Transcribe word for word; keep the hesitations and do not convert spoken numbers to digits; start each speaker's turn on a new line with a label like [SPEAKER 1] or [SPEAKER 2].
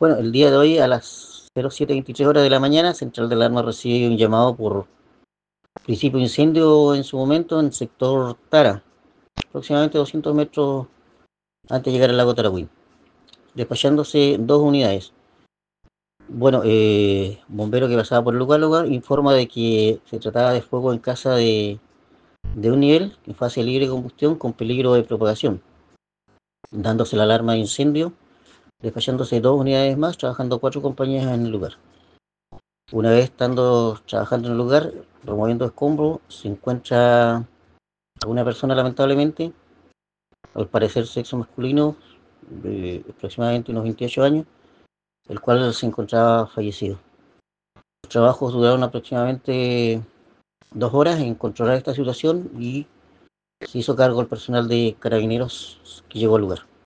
[SPEAKER 1] Bueno, el día de hoy a las cero siete veintitrés horas de la mañana, Central de Alarma recibe un llamado por principio de incendio en su momento en el sector Tara, aproximadamente doscientos metros antes de llegar al lago Tarahui, despachándose dos unidades. Bueno, eh, bombero que pasaba por el lugar, lugar informa de que se trataba de fuego en casa de, de un nivel en fase libre de combustión con peligro de propagación, dándose la alarma de incendio, despachándose dos unidades más, trabajando cuatro compañías en el lugar. Una vez estando trabajando en el lugar, removiendo escombros, se encuentra a una persona lamentablemente, al parecer sexo masculino, de aproximadamente unos veintiocho años, el cual se encontraba fallecido. Los trabajos duraron aproximadamente dos horas en controlar esta situación y se hizo cargo el personal de carabineros que llegó al lugar.